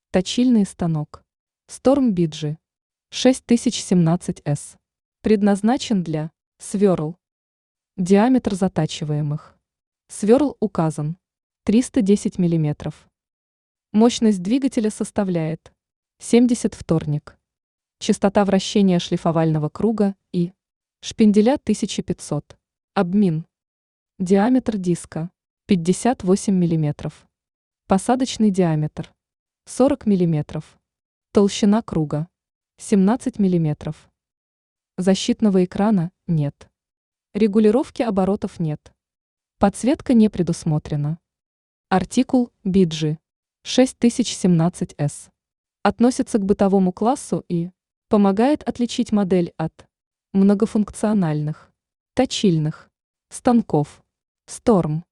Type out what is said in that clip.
Точильный станок. Storm BG 6017S. Предназначен для сверл. Диаметр затачиваемых сверл указан 310 мм. Мощность двигателя составляет 70 вторник. Частота вращения шлифовального круга и шпинделя 1500. Обмин. Диаметр диска 58 мм. Посадочный диаметр 40 мм. Толщина круга 17 мм. Защитного экрана нет. Регулировки оборотов нет. Подсветка не предусмотрена. Артикул BG 6017S. Относится к бытовому классу и помогает отличить модель от многофункциональных точильных станков Storm.